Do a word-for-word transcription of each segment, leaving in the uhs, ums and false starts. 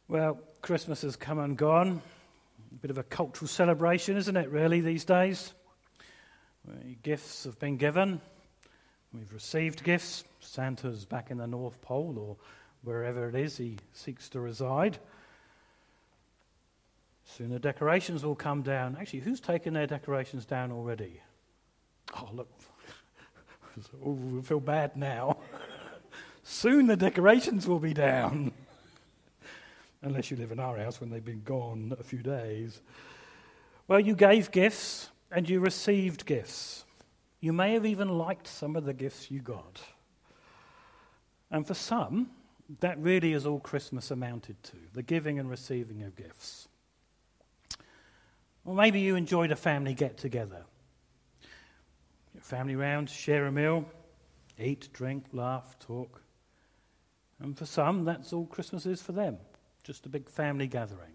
Well, Christmas has come and gone. A bit of a cultural celebration, isn't it, really, these days? Gifts have been given. We've received gifts. Santa's back in the North Pole or wherever it is he seeks to reside. Soon the decorations will come down. Actually, who's taken their decorations down already? Oh, look. Oh, we feel bad now. Soon the decorations will be down. Unless you live in our house when they've been gone a few days. Well, you gave gifts and you received gifts. You may have even liked some of the gifts you got. And for some, that really is all Christmas amounted to, the giving and receiving of gifts. Or maybe you enjoyed a family get-together. Family round, share a meal, eat, drink, laugh, talk. And for some, that's all Christmas is for them. Just a big family gathering.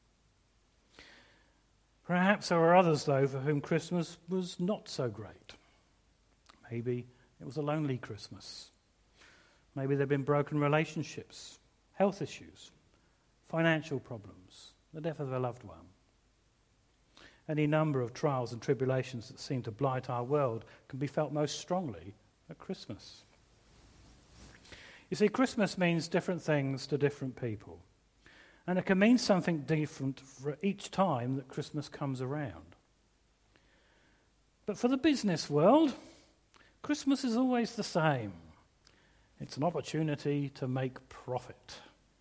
Perhaps there are others, though, for whom Christmas was not so great. Maybe it was a lonely Christmas. Maybe there have been broken relationships, health issues, financial problems, the death of a loved one. Any number of trials and tribulations that seem to blight our world can be felt most strongly at Christmas. You see, Christmas means different things to different people. And it can mean something different for each time that Christmas comes around. But for the business world, Christmas is always the same. It's an opportunity to make profit.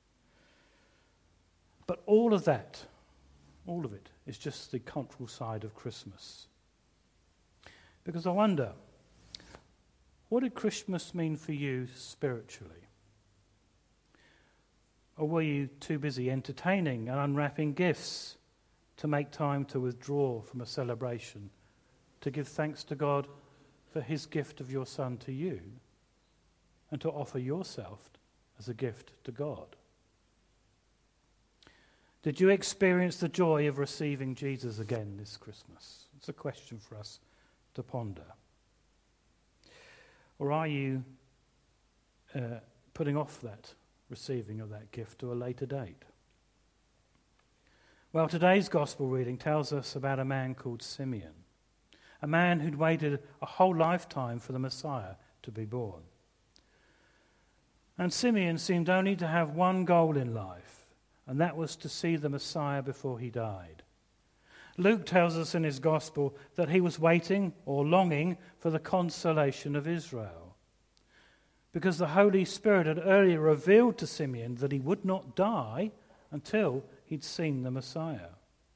But all of that, all of it, is just the cultural side of Christmas. Because I wonder, what did Christmas mean for you spiritually? Or were you too busy entertaining and unwrapping gifts to make time to withdraw from a celebration, to give thanks to God for his gift of your Son to you, and to offer yourself as a gift to God? Did you experience the joy of receiving Jesus again this Christmas? It's a question for us to ponder. Or are you uh, putting off that receiving of that gift to a later date? Well, today's gospel reading tells us about a man called Simeon, a man who'd waited a whole lifetime for the Messiah to be born. And Simeon seemed only to have one goal in life, and that was to see the Messiah before he died. Luke tells us in his gospel that he was waiting or longing for the consolation of Israel, because the Holy Spirit had earlier revealed to Simeon that he would not die until he'd seen the Messiah.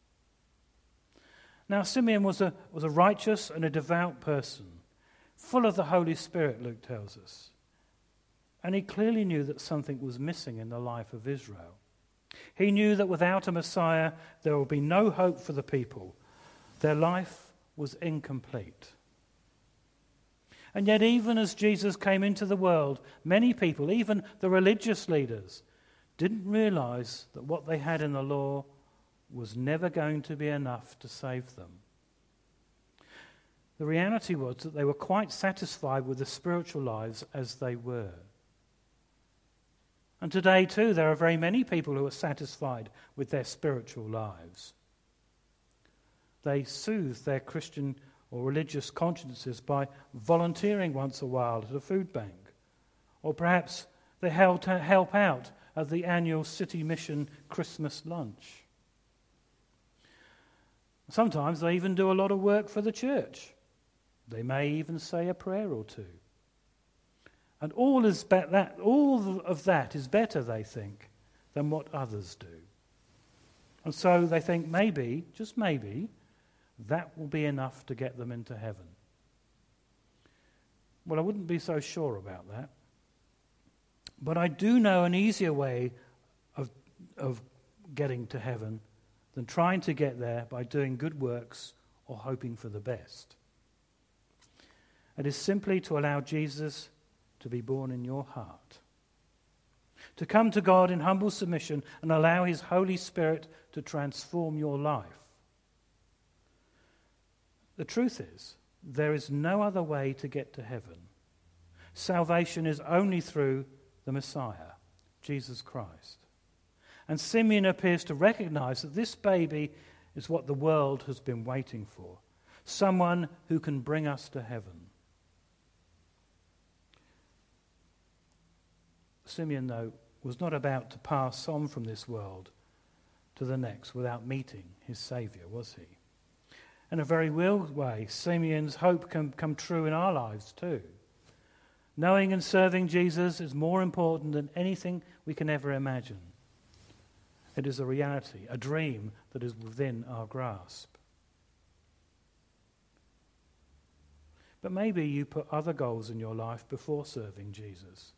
Now, Simeon was a, was a righteous and a devout person, full of the Holy Spirit, Luke tells us. And he clearly knew that something was missing in the life of Israel. He knew that without a Messiah, there would be no hope for the people. Their life was incomplete. And yet, even as Jesus came into the world, many people, even the religious leaders, didn't realize that what they had in the law was never going to be enough to save them. The reality was that they were quite satisfied with their spiritual lives as they were. And today, too, there are very many people who are satisfied with their spiritual lives. They soothe their Christian or religious consciences by volunteering once a while at a food bank. Or perhaps they help out at the annual City Mission Christmas lunch. Sometimes they even do a lot of work for the church. They may even say a prayer or two. And all is be- that, all of that is better, they think, than what others do. And so they think maybe, just maybe, that will be enough to get them into heaven. Well, I wouldn't be so sure about that. But I do know an easier way of, of getting to heaven than trying to get there by doing good works or hoping for the best. It is simply to allow Jesus to be born in your heart, to come to God in humble submission and allow his Holy Spirit to transform your life. The truth is, there is no other way to get to heaven. Salvation is only through the Messiah, Jesus Christ. And Simeon appears to recognize that this baby is what the world has been waiting for. Someone who can bring us to heaven. Simeon, though, was not about to pass on from this world to the next without meeting his Saviour, was he? In a very real way, Simeon's hope can come true in our lives too. Knowing and serving Jesus is more important than anything we can ever imagine. It is a reality, a dream that is within our grasp. But maybe you put other goals in your life before serving Jesus.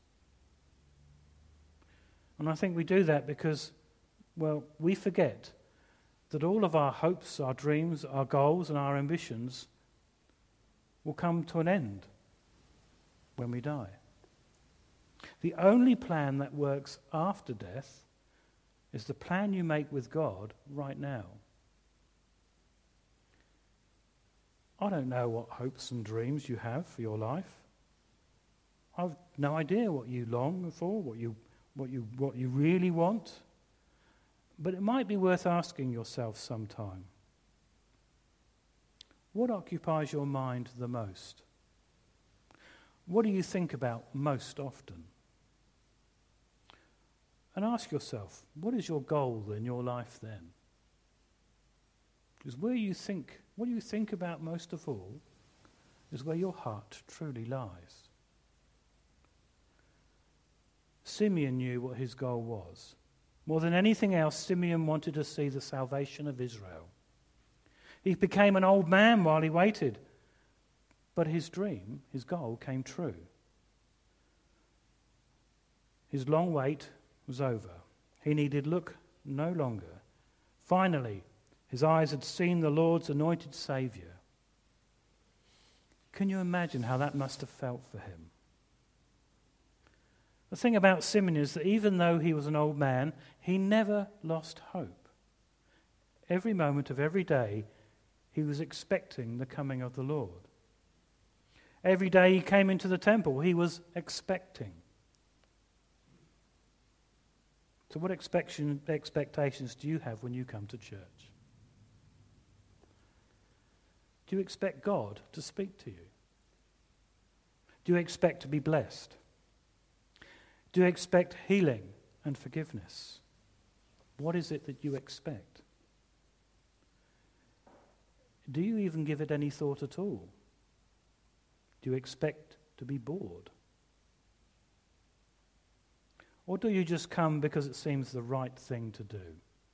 And I think we do that because, well, we forget that all of our hopes, our dreams, our goals and our ambitions will come to an end when we die. The only plan that works after death is the plan you make with God right now. I don't know what hopes and dreams you have for your life. I've no idea what you long for, what you what you what you really want. But it might be worth asking yourself sometime, what occupies your mind the most? What do you think about most often? And ask yourself, what is your goal in your life then? Because where you think, what you think about most of all is where your heart truly lies. Simeon knew what his goal was. More than anything else, Simeon wanted to see the salvation of Israel. He became an old man while he waited, but his dream, his goal, came true. His long wait was over. He needed look no longer. Finally, his eyes had seen the Lord's anointed Saviour. Can you imagine how that must have felt for him? The thing about Simeon is that even though he was an old man, he never lost hope. Every moment of every day, he was expecting the coming of the Lord. Every day he came into the temple, he was expecting. So what expectation, expectations do you have when you come to church? Do you expect God to speak to you? Do you expect to be blessed? Do you expect healing and forgiveness? What is it that you expect? Do you even give it any thought at all? Do you expect to be bored? Or do you just come because it seems the right thing to do?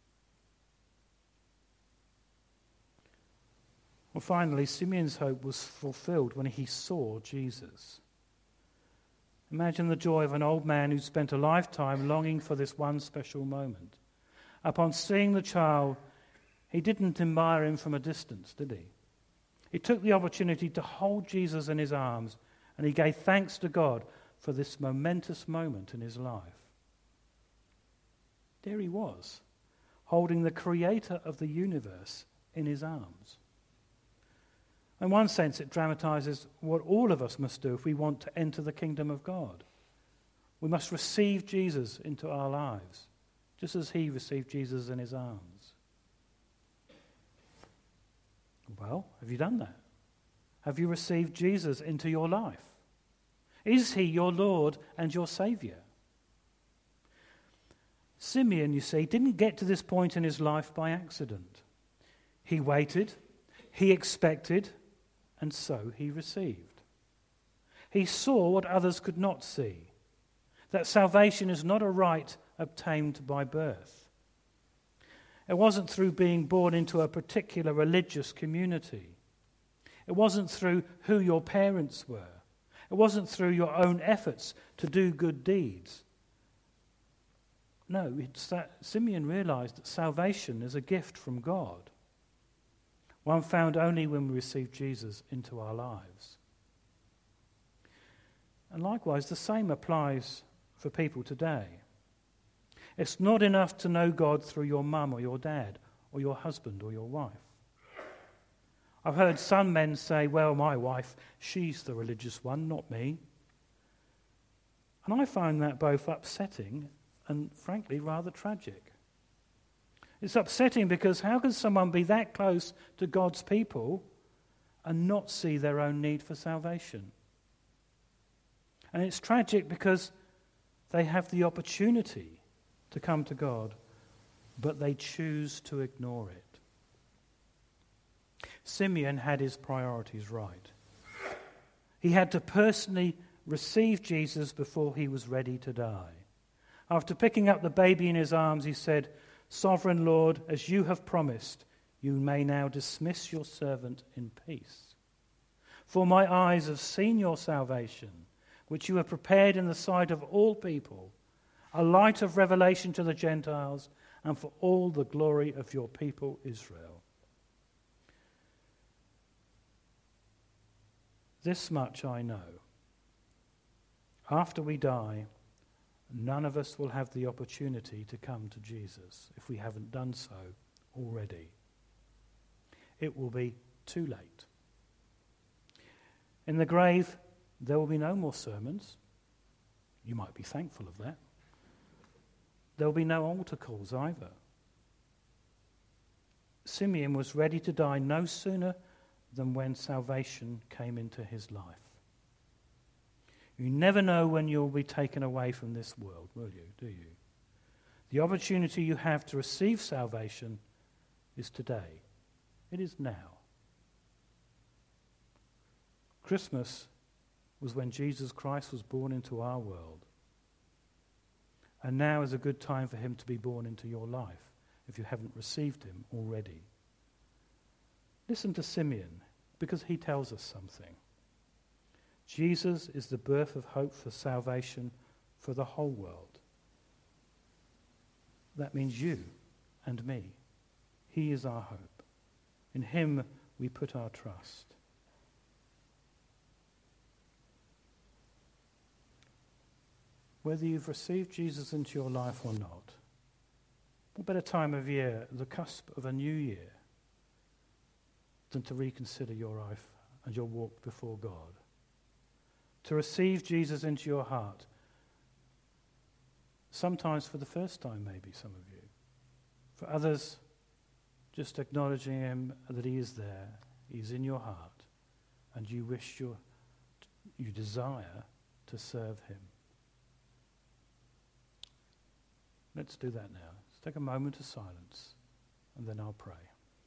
Well, finally, Simeon's hope was fulfilled when he saw Jesus. Imagine the joy of an old man who spent a lifetime longing for this one special moment. Upon seeing the child, he didn't admire him from a distance, did he? He took the opportunity to hold Jesus in his arms, and he gave thanks to God for this momentous moment in his life. There he was, holding the creator of the universe in his arms. In one sense, it dramatizes what all of us must do if we want to enter the kingdom of God. We must receive Jesus into our lives, just as he received Jesus in his arms. Well, have you done that? Have you received Jesus into your life? Is he your Lord and your Saviour? Simeon, you see, didn't get to this point in his life by accident. He waited, he expected, and so he received. He saw what others could not see, that salvation is not a right obtained by birth. It wasn't through being born into a particular religious community. It wasn't through who your parents were. It wasn't through your own efforts to do good deeds. No, it's that Simeon realized that salvation is a gift from God, one found only when we receive Jesus into our lives. And likewise, the same applies for people today. It's not enough to know God through your mum or your dad or your husband or your wife. I've heard some men say, well, my wife, she's the religious one, not me. And I find that both upsetting and, frankly, rather tragic. It's upsetting because how can someone be that close to God's people and not see their own need for salvation? And it's tragic because they have the opportunity to come to God, but they choose to ignore it. Simeon had his priorities right. He had to personally receive Jesus before he was ready to die. After picking up the baby in his arms, he said, "Sovereign Lord, as you have promised, you may now dismiss your servant in peace. For my eyes have seen your salvation, which you have prepared in the sight of all people, a light of revelation to the Gentiles and for all the glory of your people Israel." This much I know. After we die, none of us will have the opportunity to come to Jesus if we haven't done so already. It will be too late. In the grave, there will be no more sermons. You might be thankful of that. There will be no altar calls either. Simeon was ready to die no sooner than when salvation came into his life. You never know when you'll be taken away from this world, will you? Do you? The opportunity you have to receive salvation is today. It is now. Christmas was when Jesus Christ was born into our world. And now is a good time for him to be born into your life if you haven't received him already. Listen to Simeon, because he tells us something. Jesus is the birth of hope for salvation for the whole world. That means you and me. He is our hope. In him we put our trust. Whether you've received Jesus into your life or not, what better time of year, the cusp of a new year, than to reconsider your life and your walk before God. To receive Jesus into your heart, sometimes for the first time maybe, some of you. For others, just acknowledging him that he is there, he's in your heart, and you wish your, you desire to serve him. Let's do that now. Let's take a moment of silence, and then I'll pray.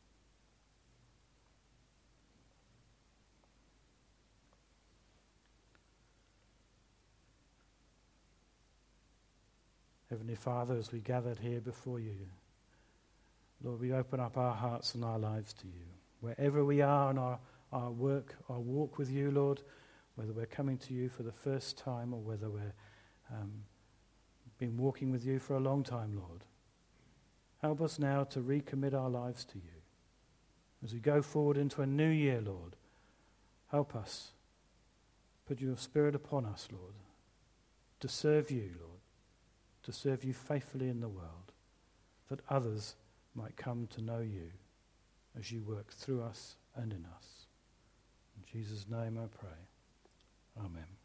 Heavenly Father, as we gathered here before you, Lord, we open up our hearts and our lives to you. Wherever we are in our, our work, our walk with you, Lord, whether we're coming to you for the first time or whether we're um, been walking with you for a long time, Lord, help us now to recommit our lives to you. As we go forward into a new year, Lord, help us. Put your Spirit upon us, Lord, to serve you, Lord, to serve you faithfully in the world, that others might come to know you as you work through us and in us. In Jesus' name I pray. Amen.